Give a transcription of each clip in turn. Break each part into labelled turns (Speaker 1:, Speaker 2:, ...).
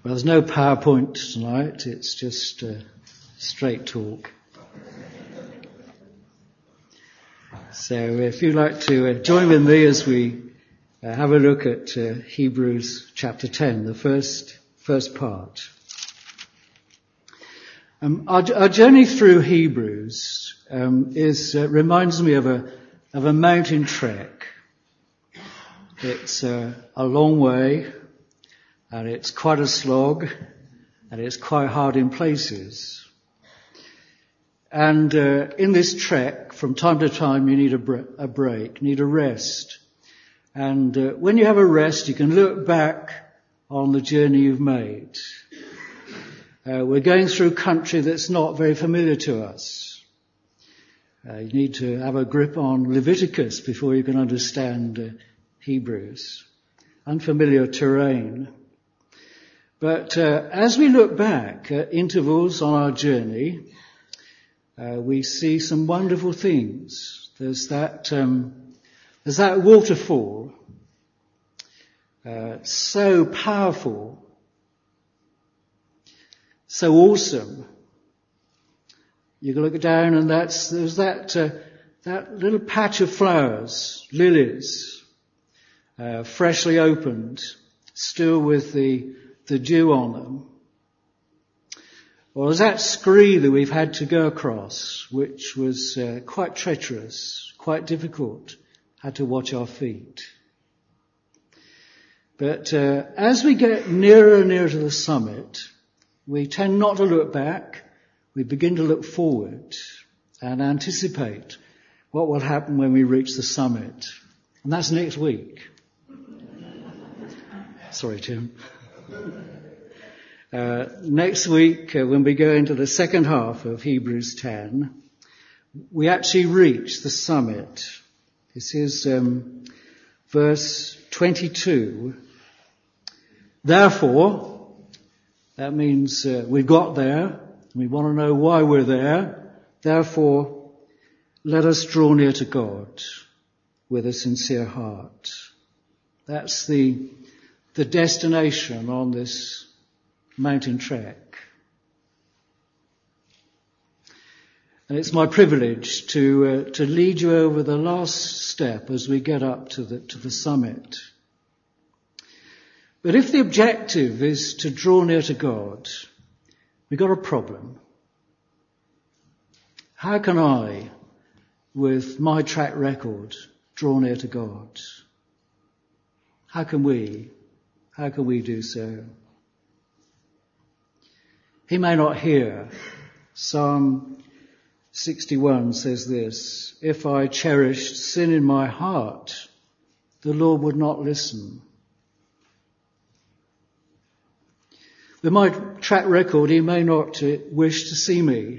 Speaker 1: Well, there's no PowerPoint tonight, it's just straight talk. So if you'd like to join with me as we have a look at Hebrews chapter 10, the first part. Our journey through Hebrews reminds me of a mountain trek. It's a long way, and it's quite a slog, and it's quite hard in places. And in this trek, from time to time, you need a break, need a rest. And when you have a rest, you can look back on the journey you've made. We're going through country that's not very familiar to us. You need to have a grip on Leviticus before you can understand Hebrews. Unfamiliar terrain. But as we look back at intervals on our journey, we see some wonderful things. There's that waterfall, so powerful, so awesome. You can look down and there's that little patch of flowers, lilies, freshly opened, still with the dew on them. Or there's that scree that we've had to go across, which was quite treacherous, quite difficult. Had to watch our feet. But as we get nearer and nearer to the summit, we tend not to look back. We begin to look forward and anticipate what will happen when we reach the summit. And that's next week. Sorry, Tim. Next week, when we go into the second half of Hebrews 10, we actually reach the summit. This is verse 22. Therefore, that means we've got there. We want to know why we're there. Therefore, let us draw near to God with a sincere heart. That's the destination on this mountain trek. And it's my privilege to lead you over the last step as we get up to the summit. But if the objective is to draw near to God, we've got a problem. How can I, with my track record, draw near to God? How can we do so? He may not hear. Psalm 61 says this, if I cherished sin in my heart, the Lord would not listen. With my track record, he may not wish to see me.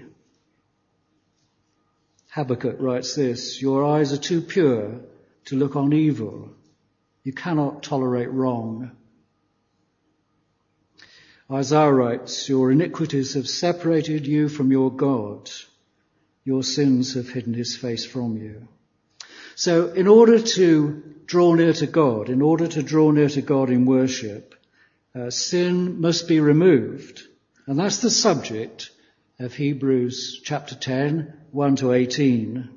Speaker 1: Habakkuk writes this, your eyes are too pure to look on evil. You cannot tolerate wrong. Isaiah writes, your iniquities have separated you from your God. Your sins have hidden his face from you. So in order to draw near to God, in worship, sin must be removed. And that's the subject of Hebrews chapter 10, 1 to 18.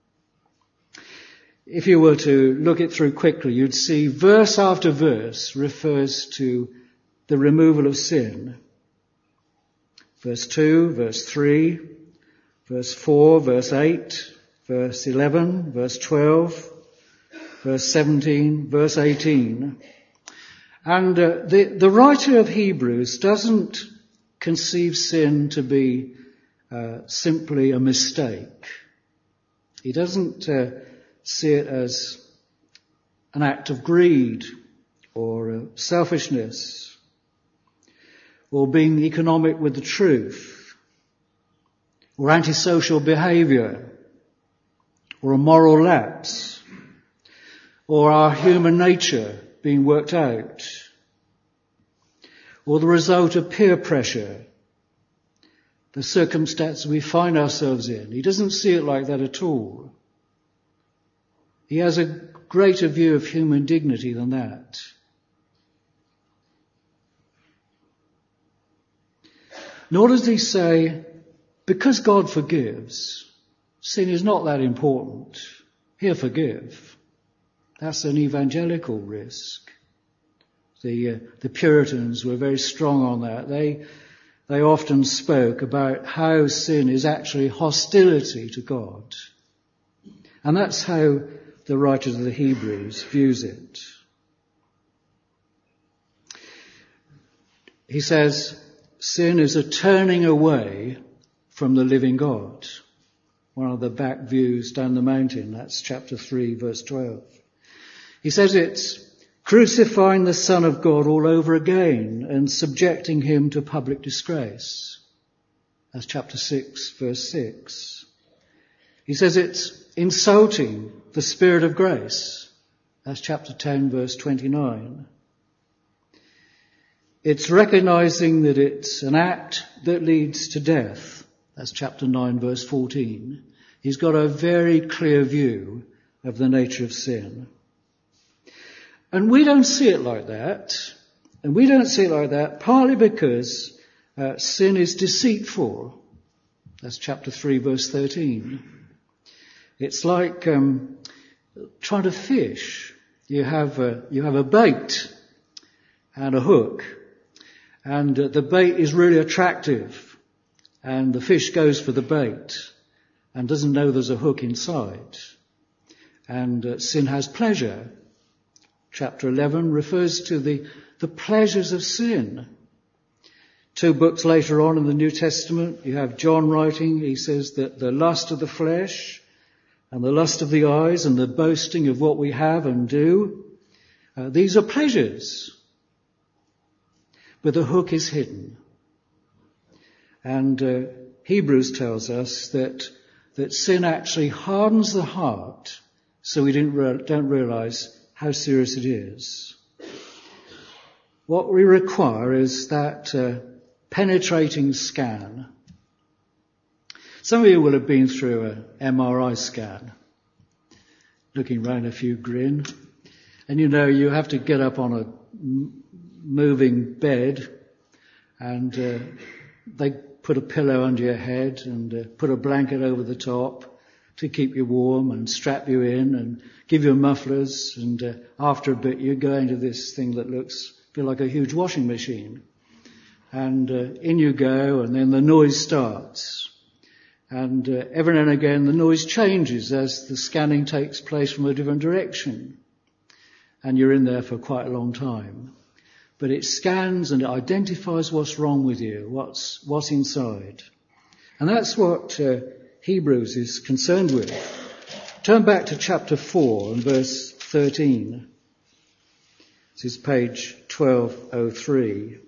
Speaker 1: If you were to look it through quickly, you'd see verse after verse refers to the removal of sin. Verse 2, verse 3, verse 4, verse 8, verse 11, verse 12, verse 17, verse 18. And the writer of Hebrews doesn't conceive sin to be simply a mistake. He doesn't see it as an act of greed or selfishness or being economic with the truth or antisocial behavior or a moral lapse or our human nature being worked out or the result of peer pressure, the circumstance we find ourselves in. He doesn't see it like that at all. He has a greater view of human dignity than that. Nor does he say, because God forgives, sin is not that important. He'll forgive. That's an evangelical risk. The Puritans were very strong on that. They often spoke about how sin is actually hostility to God. And that's how the writer of the Hebrews views it. He says, sin is a turning away from the living God. One of the back views down the mountain, that's chapter 3, verse 12. He says it's crucifying the Son of God all over again and subjecting him to public disgrace. That's chapter 6, verse 6. He says it's insulting the Spirit of grace. That's chapter 10, verse 29. It's recognizing that it's an act that leads to death. That's chapter 9, verse 14. He's got a very clear view of the nature of sin. And we don't see it like that. And we don't see it like that partly because sin is deceitful. That's chapter 3, verse 13. It's like trying to fish. You have a bait and a hook. And the bait is really attractive. And the fish goes for the bait and doesn't know there's a hook inside. And sin has pleasure. Chapter 11 refers to the pleasures of sin. 2 books later on in the New Testament, you have John writing. He says that the lust of the flesh and the lust of the eyes and the boasting of what we have and do, these are pleasures. But the hook is hidden. And Hebrews tells us that sin actually hardens the heart so we don't realize how serious it is. What we require is that penetrating scan. Some of you will have been through an MRI scan, looking round if you grin. And you know you have to get up on a moving bed and they put a pillow under your head and put a blanket over the top to keep you warm and strap you in and give you mufflers. And after a bit you go into this thing that looks a bit like a huge washing machine. And in you go, and then the noise starts. And every now and again the noise changes as the scanning takes place from a different direction. And you're in there for quite a long time. But it scans and it identifies what's wrong with you, what's inside. And that's what Hebrews is concerned with. Turn back to chapter 4 and verse 13. This is page 1203.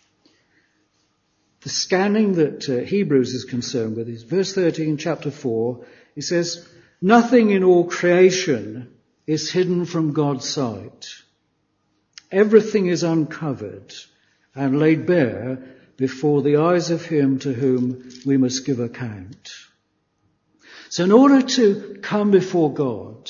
Speaker 1: The scanning that Hebrews is concerned with is verse 13, chapter 4. It says, "Nothing in all creation is hidden from God's sight. Everything is uncovered and laid bare before the eyes of him to whom we must give account." So in order to come before God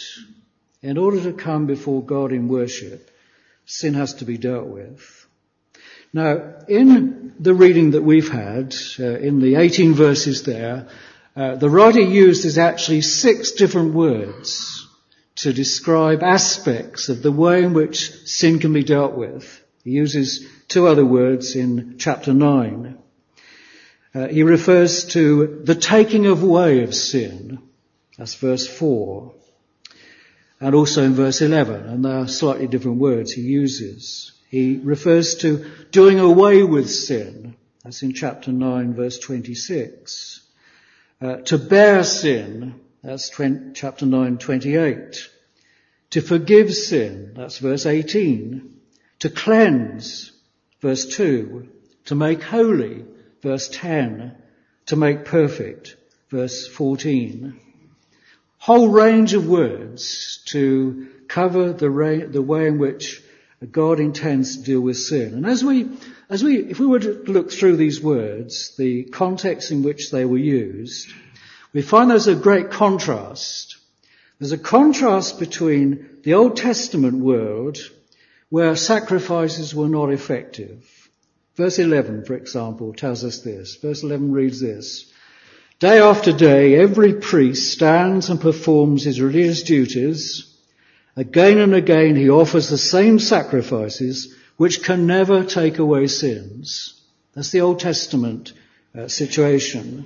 Speaker 1: in worship, sin has to be dealt with. Now, in the reading that we've had, in the 18 verses there, the writer uses actually 6 different words to describe aspects of the way in which sin can be dealt with. He uses 2 other words in chapter 9. He refers to the taking away of sin. That's verse 4. And also in verse 11, and there are slightly different words he uses. He refers to doing away with sin. That's in chapter 9, verse 26. To bear sin. That's chapter 9, 28. To forgive sin. That's verse 18. To cleanse. Verse 2. To make holy. Verse 10. To make perfect. Verse 14. Whole range of words to cover the way in which God intends to deal with sin. And if we were to look through these words, the context in which they were used, we find there's a great contrast. There's a contrast between the Old Testament world, where sacrifices were not effective. Verse 11, for example, tells us this. Verse 11 reads this: "Day after day, every priest stands and performs his religious duties. Again and again he offers the same sacrifices which can never take away sins." That's the Old Testament situation.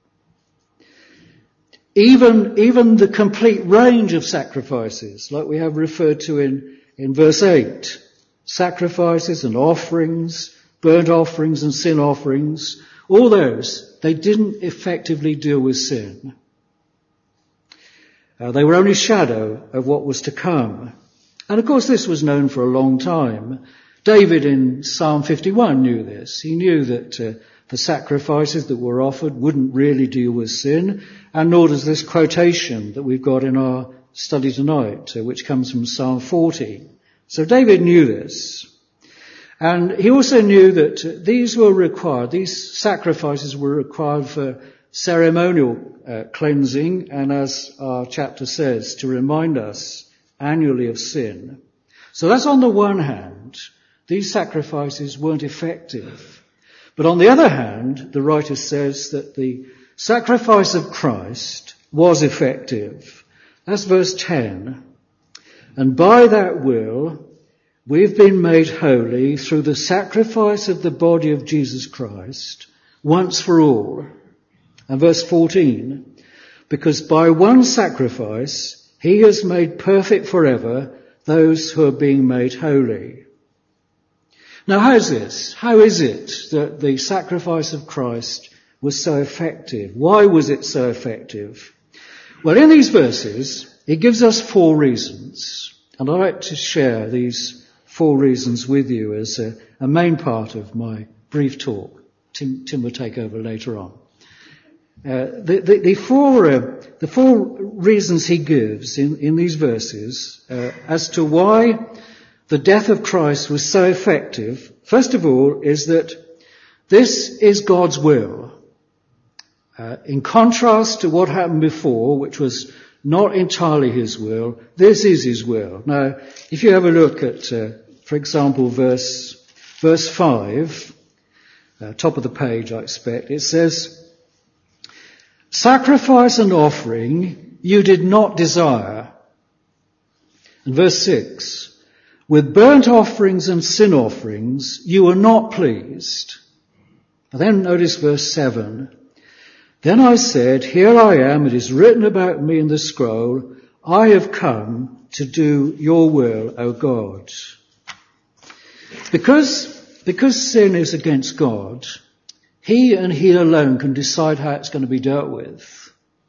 Speaker 1: Even the complete range of sacrifices, like we have referred to in verse 8, sacrifices and offerings, burnt offerings and sin offerings, all those, they didn't effectively deal with sin. They were only a shadow of what was to come. And of course this was known for a long time. David in Psalm 51 knew this. He knew that the sacrifices that were offered wouldn't really deal with sin, and nor does this quotation that we've got in our study tonight, which comes from Psalm 40. So David knew this. And he also knew that these sacrifices were required for ceremonial cleansing, and as our chapter says, to remind us annually of sin. So that's on the one hand, these sacrifices weren't effective. But on the other hand, the writer says that the sacrifice of Christ was effective. That's verse 10. "And by that will, we've been made holy through the sacrifice of the body of Jesus Christ, once for all." And verse 14, "Because by one sacrifice, he has made perfect forever those who are being made holy." Now how is this? How is it that the sacrifice of Christ was so effective? Why was it so effective? Well, in these verses, it gives us 4 reasons. And I'd like to share these 4 reasons with you as a main part of my brief talk. Tim will take over later on. The four reasons he gives in these verses as to why the death of Christ was so effective, first of all, is that this is God's will. In contrast to what happened before, which was not entirely his will, this is his will. Now, if you have a look at, for example, verse 5, top of the page, I expect, it says, "Sacrifice and offering you did not desire." And verse 6, "With burnt offerings and sin offerings you were not pleased." And then notice verse 7, "Then I said, here I am, it is written about me in the scroll, I have come to do your will, O God." Because sin is against God, he and he alone can decide how it's going to be dealt with.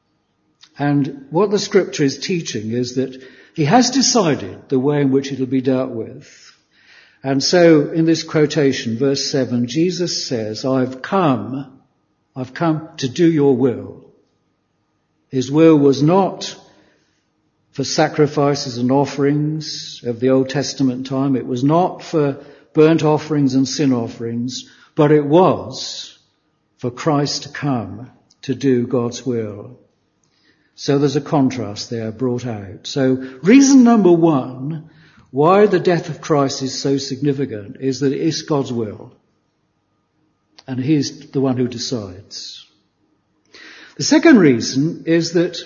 Speaker 1: And what the scripture is teaching is that he has decided the way in which it will be dealt with. And so in this quotation, verse 7, Jesus says, I've come to do your will. His will was not for sacrifices and offerings of the Old Testament time. It was not for burnt offerings and sin offerings, but it was for Christ to come to do God's will. So there's a contrast there brought out. So reason number 1 why the death of Christ is so significant is that it is God's will. And he is the one who decides. The second reason is that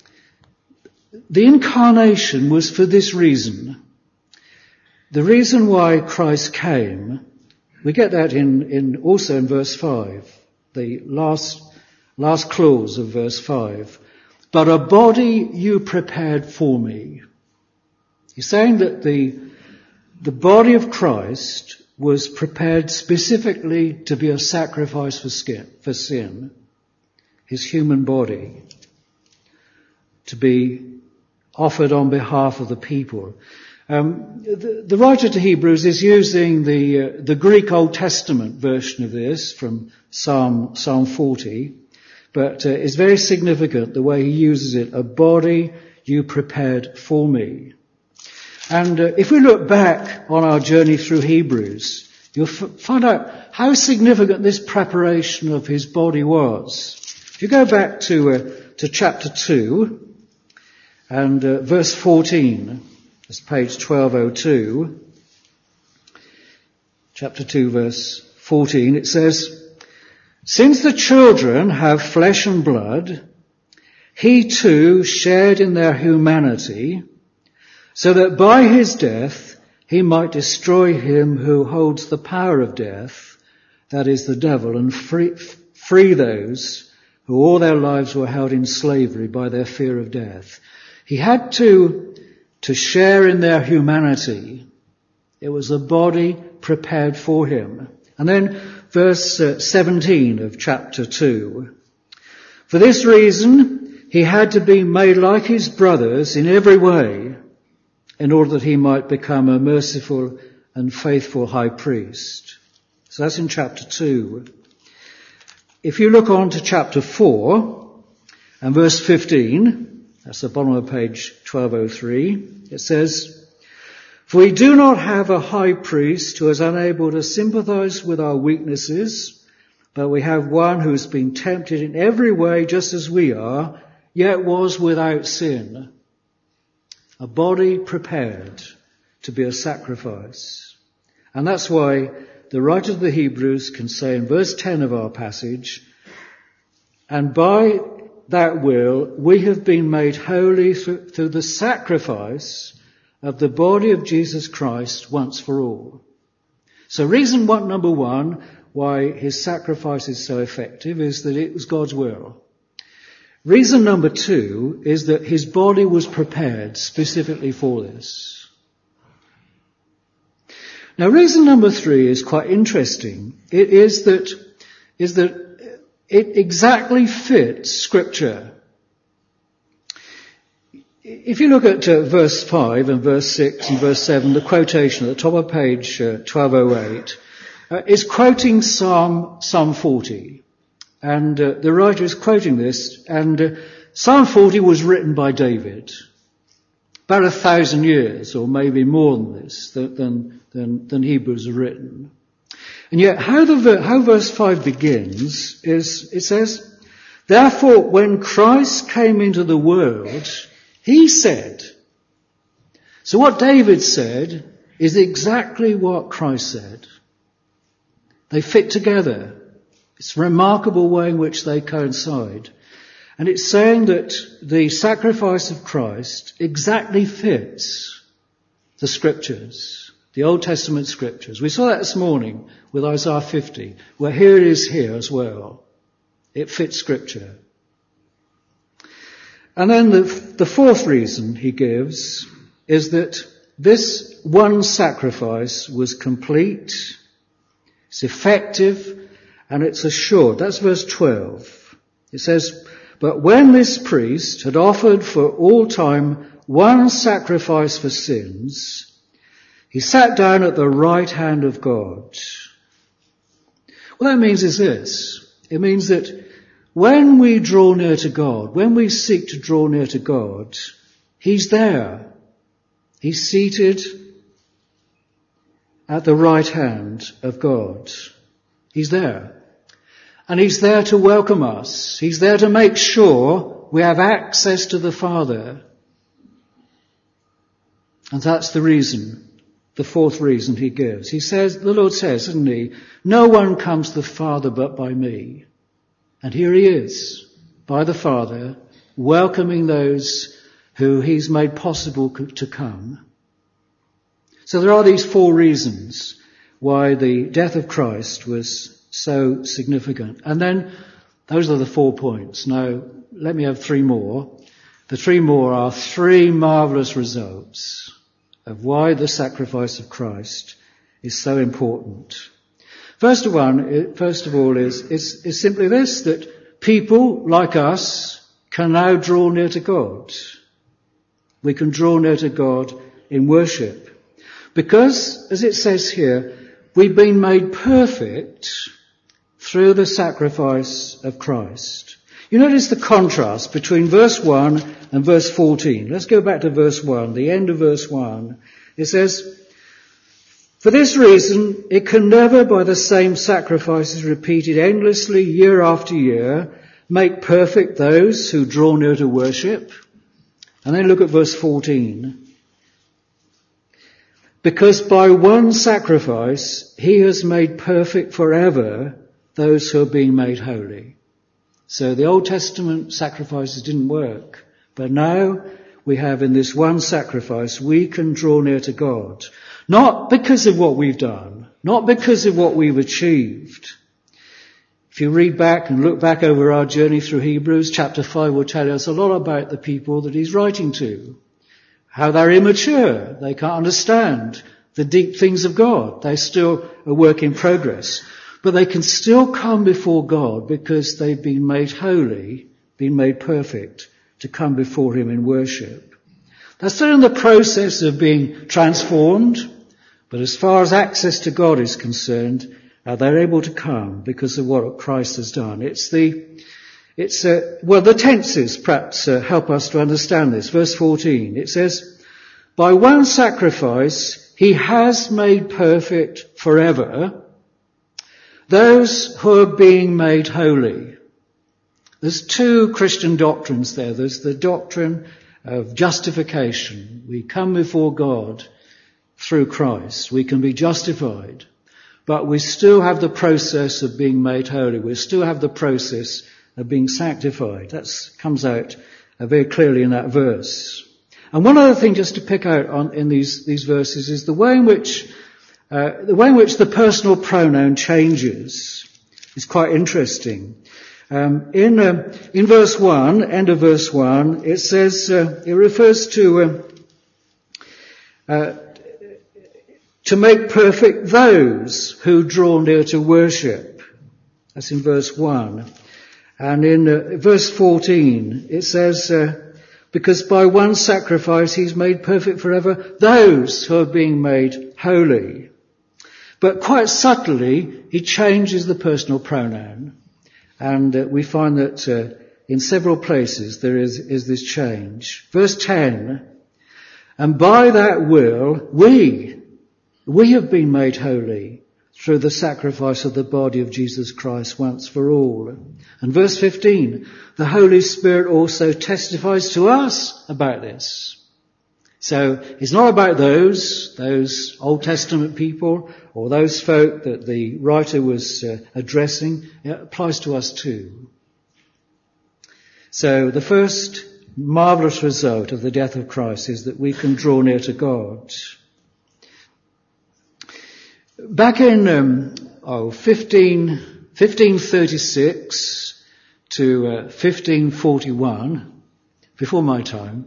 Speaker 1: the incarnation was for this reason. The reason why Christ came, we get that also in verse 5, the last clause of verse 5. "But a body you prepared for me." He's saying that the body of Christ was prepared specifically to be a sacrifice for sin. His human body to be offered on behalf of the people. The writer to Hebrews is using the Greek Old Testament version of this from Psalm 40. But it's very significant the way he uses it, "a body you prepared for me." And if we look back on our journey through Hebrews, you'll find out how significant this preparation of his body was. If you go back to chapter 2 and verse 14, that's page 1202, chapter 2 verse 14, it says, "Since the children have flesh and blood, he too shared in their humanity, so that by his death he might destroy him who holds the power of death, that is the devil, and free those who all their lives were held in slavery by their fear of death." He had to share in their humanity. It was a body prepared for him. And then verse 17 of chapter 2. "For this reason he had to be made like his brothers in every way, in order that he might become a merciful and faithful high priest." So that's in chapter 2. If you look on to chapter 4 and verse 15, that's the bottom of page 1203, it says, "For we do not have a high priest who is unable to sympathize with our weaknesses, but we have one who has been tempted in every way just as we are, yet was without sin." A body prepared to be a sacrifice. And that's why the writer of the Hebrews can say in verse 10 of our passage, "And by that will we have been made holy through the sacrifice of the body of Jesus Christ once for all." So reason number one why his sacrifice is so effective is that it was God's will. Reason number two is that his body was prepared specifically for this. Now reason number three is quite interesting. It is that it exactly fits Scripture. If you look at verse 5 and verse 6 and verse 7, the quotation at the top of page 1208 is quoting Psalm 40. And the writer is quoting this, and Psalm 40 was written by David about 1,000 years, or maybe more than this, than Hebrews are written. And yet how verse 5 begins is, it says, "Therefore when Christ came into the world, he said." So what David said is exactly what Christ said. They fit together. It's a remarkable way in which they coincide. And it's saying that the sacrifice of Christ exactly fits the Scriptures. The Old Testament Scriptures. We saw that this morning with Isaiah 50, where here it is here as well. It fits Scripture. And then the fourth reason he gives is that this one sacrifice was complete, it's effective, and it's assured. That's verse 12. It says, "But when this priest had offered for all time one sacrifice for sins, he sat down at the right hand of God." What that means is this. It means that when we draw near to God, when we seek to draw near to God, he's there. He's seated at the right hand of God. He's there. And he's there to welcome us. He's there to make sure we have access to the Father. And that's the reason. The fourth reason he gives. He says, the Lord says, doesn't he, "No one comes to the Father but by me." And here he is, by the Father, welcoming those who he's made possible to come. So there are these four reasons why the death of Christ was so significant. And then those are the 4 points. Now, let me have 3 more. The 3 more are 3 marvelous results of why the sacrifice of Christ is so important. First of all is simply this, that people like us can now draw near to God. We can draw near to God in worship. Because, as it says here, we've been made perfect through the sacrifice of Christ. You notice the contrast between verse 1 and verse 14. Let's go back to verse 1, the end of verse 1. It says, "For this reason, it can never, by the same sacrifices repeated endlessly year after year, make perfect those who draw near to worship." And then look at verse 14. Because by one sacrifice he has made perfect forever those who are being made holy. So the Old Testament sacrifices didn't work. But now we have in this one sacrifice, we can draw near to God. Not because of what we've done, not because of what we've achieved. If you read back and look back over our journey through Hebrews, chapter 5 will tell us a lot about the people that he's writing to. How they're immature. They can't understand the deep things of God. They're still a work in progress. But they can still come before God because they've been made holy, been made perfect to come before him in worship. They're still in the process of being transformed, but as far as access to God is concerned, they're able to come because of what Christ has done. The tenses perhaps help us to understand this. Verse 14, it says, by one sacrifice he has made perfect forever those who are being made holy. There's two Christian doctrines there. There's the doctrine of justification. We come before God through Christ. We can be justified. But we still have the process of being made holy. We still have the process of being sanctified. That comes out very clearly in that verse. And one other thing just to pick out in these verses is the way in which the personal pronoun changes is quite interesting. In verse 1, end of verse 1, it says, it refers to make perfect those who draw near to worship. That's in verse 1. And in verse 14, it says, because by one sacrifice he's made perfect forever those who are being made holy. But quite subtly, he changes the personal pronoun. And we find that in several places there is this change. Verse 10, and by that will we have been made holy through the sacrifice of the body of Jesus Christ once for all. And verse 15, the Holy Spirit also testifies to us about this. So it's not about those Old Testament people or those folk that the writer was addressing. It applies to us too. So the first marvelous result of the death of Christ is that we can draw near to God. Back in 1536 to 1541, before my time,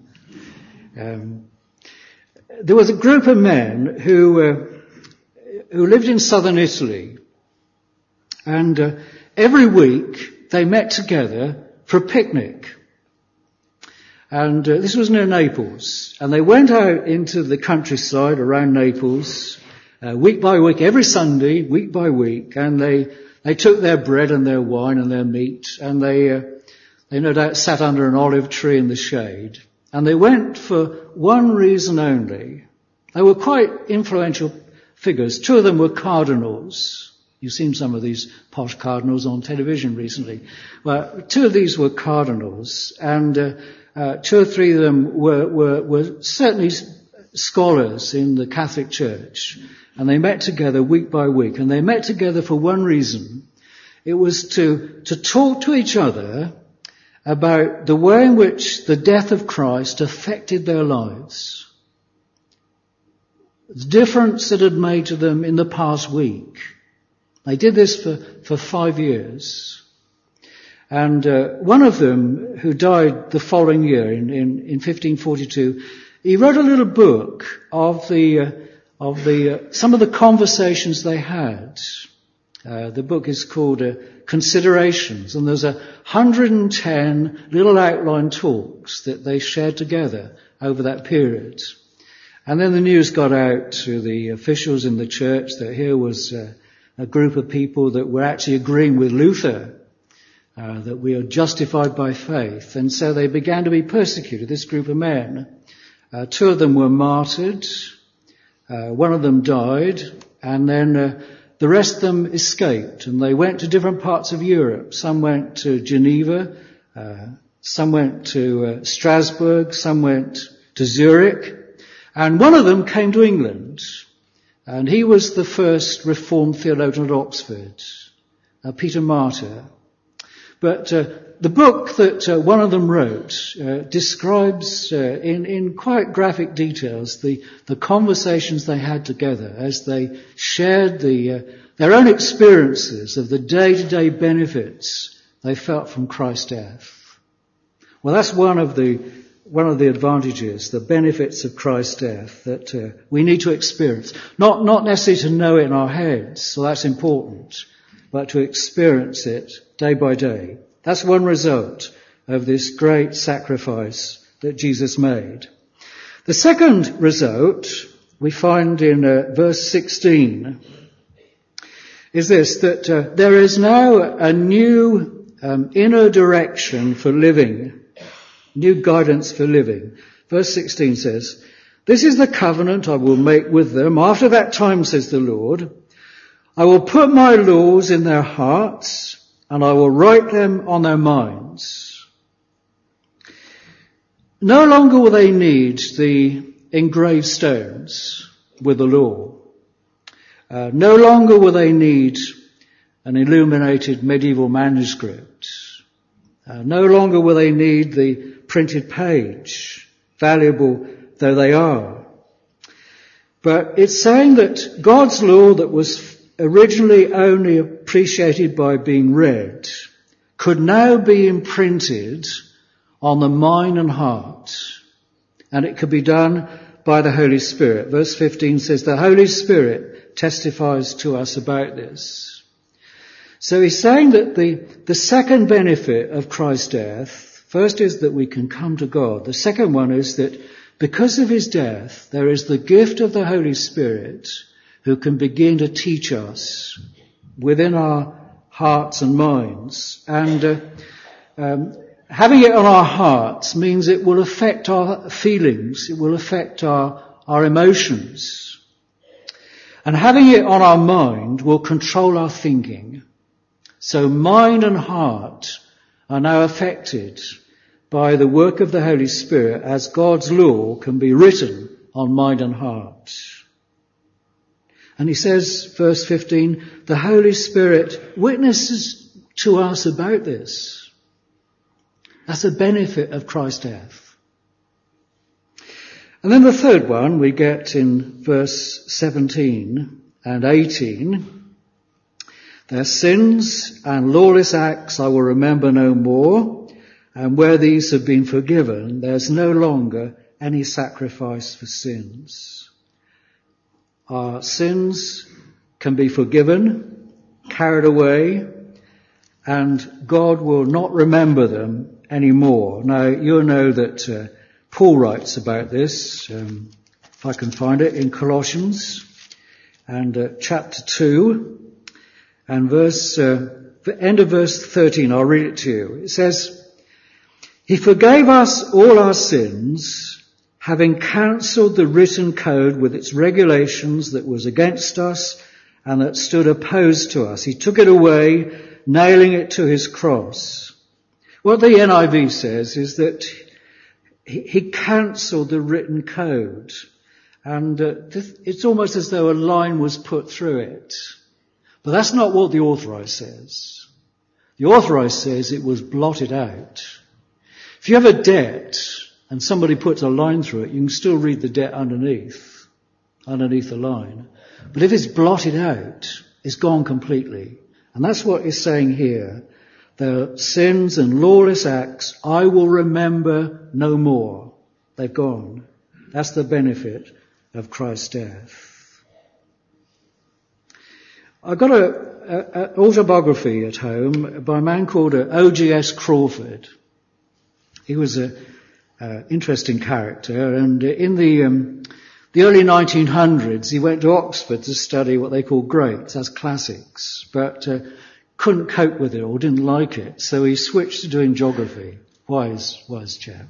Speaker 1: there was a group of men who lived in southern Italy, and every week they met together for a picnic. And this was near Naples, and they went out into the countryside around Naples week by week, every Sunday, week by week, and they took their bread and their wine and their meat, and they no doubt sat under an olive tree in the shade. And they went for one reason only. They were quite influential figures. Two of them were cardinals. You've seen some of these posh cardinals on television recently. Well, two of these were cardinals, and two or three of them were certainly scholars in the Catholic Church. And they met together week by week, and they met together for one reason. It was to talk to each other about the way in which the death of Christ affected their lives. The difference it had made to them in the past week. They did this for 5 years. And one of them, who died the following year in 1542, he wrote a little book of some of the conversations they had. The book is called Considerations, and there's 110 little outline talks that they shared together over that period. And then the news got out to the officials in the church that here was a group of people that were actually agreeing with Luther, that we are justified by faith. And so they began to be persecuted, this group of men. Two of them were martyred. One of them died, and then the rest of them escaped, and they went to different parts of Europe. Some went to Geneva, some went to Strasbourg, some went to Zurich, And one of them came to England, and he was the first Reformed theologian at Oxford, Peter Martyr. But the book that one of them wrote describes in quite graphic details the conversations they had together as they shared their own experiences of the day-to-day benefits they felt from Christ's death. Well, that's one of the advantages, the benefits of Christ's death that we need to experience. Not necessarily to know it in our heads, so that's important, but to experience it day by day. That's one result of this great sacrifice that Jesus made. The second result we find in verse 16 is this, that there is now a new inner direction for living, new guidance for living. Verse 16 says, "This is the covenant I will make with them. After that time, says the Lord, I will put my laws in their hearts and I will write them on their minds." No longer will they need the engraved stones with the law. No longer will they need an illuminated medieval manuscript. No longer will they need the printed page, valuable though they are. But it's saying that God's law that was originally only appreciated by being read could now be imprinted on the mind and heart. And it could be done by the Holy Spirit. Verse 15 says, "The Holy Spirit testifies to us about this." So he's saying that the second benefit of Christ's death, first is that we can come to God. The second one is that because of his death, there is the gift of the Holy Spirit who can begin to teach us within our hearts and minds. And having it on our hearts means it will affect our feelings, it will affect our emotions. And having it on our mind will control our thinking. So mind and heart are now affected by the work of the Holy Spirit as God's law can be written on mind and heart. And he says, verse 15, the Holy Spirit witnesses to us about this. That's a benefit of Christ's death. And then the third one we get in verse 17 and 18. Their sins and lawless acts I will remember no more, and where these have been forgiven, there's no longer any sacrifice for sins. Our sins can be forgiven, carried away, and God will not remember them anymore. Now, you'll know that Paul writes about this, if I can find it, in Colossians, and chapter 2, and end of verse 13, I'll read it to you. It says, "He forgave us all our sins, having cancelled the written code with its regulations that was against us and that stood opposed to us. He took it away, nailing it to his cross." What the NIV says is that he cancelled the written code. And it's almost as though a line was put through it. But that's not what the Authorized says. The Authorized says it was blotted out. If you have a debt and somebody puts a line through it, you can still read the debt underneath the line. But if it's blotted out, it's gone completely. And that's what he's saying here. The sins and lawless acts, I will remember no more. They've gone. That's the benefit of Christ's death. I've got an autobiography at home by a man called O.G.S. Crawford. He was an interesting character, and in the early 1900s he went to Oxford to study what they call greats, that's classics, but couldn't cope with it or didn't like it, so he switched to doing geography. Wise chap.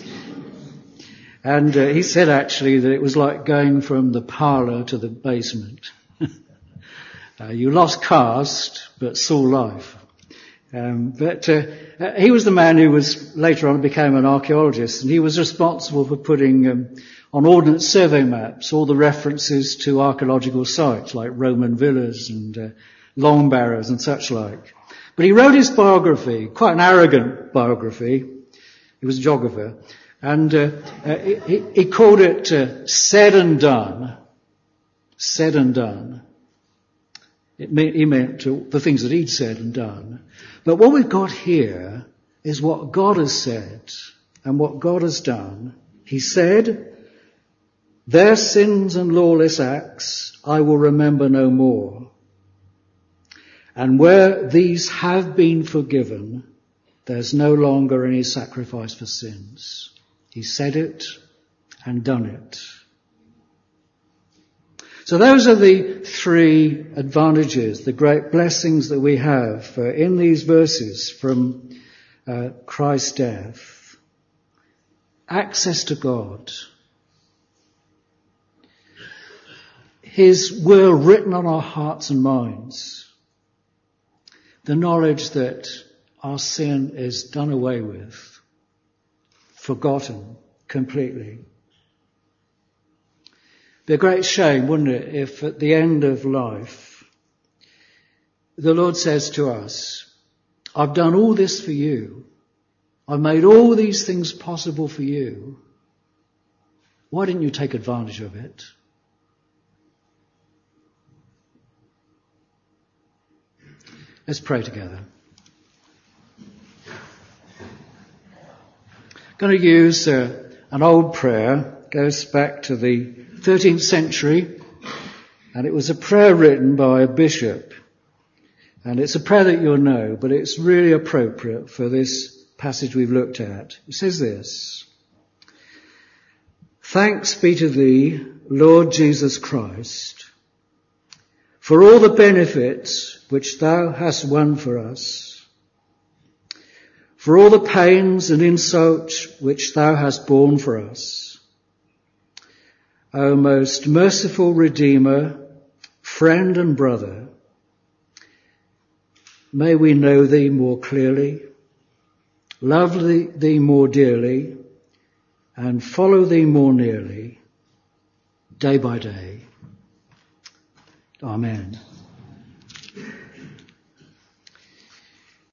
Speaker 1: And he said actually that it was like going from the parlour to the basement. You lost caste, but saw life. But he was the man who was later on became an archaeologist, and he was responsible for putting on ordnance survey maps all the references to archaeological sites like Roman villas and long barrows and such like. But he wrote his biography, quite an arrogant biography. He was a geographer. And he called it Said and Done. Said and Done. He meant the things that he'd said and done. But what we've got here is what God has said and what God has done. He said, their sins and lawless acts I will remember no more. And where these have been forgiven, there's no longer any sacrifice for sins. He said it and done it. So those are the three advantages, the great blessings that we have in these verses from Christ's death. Access to God. His will written on our hearts and minds. The knowledge that our sin is done away with, forgotten completely. It'd be a great shame, wouldn't it, if at the end of life the Lord says to us, I've done all this for you. I've made all these things possible for you. Why didn't you take advantage of it? Let's pray together. I'm going to use an old prayer, goes back to the 13th century, and it was a prayer written by a bishop. And it's a prayer that you'll know, but it's really appropriate for this passage we've looked at. It says this: Thanks be to thee, Lord Jesus Christ, for all the benefits which thou hast won for us, for all the pains and insults which thou hast borne for us. O most merciful Redeemer, friend and brother, may we know thee more clearly, love thee more dearly, and follow thee more nearly, day by day. Amen.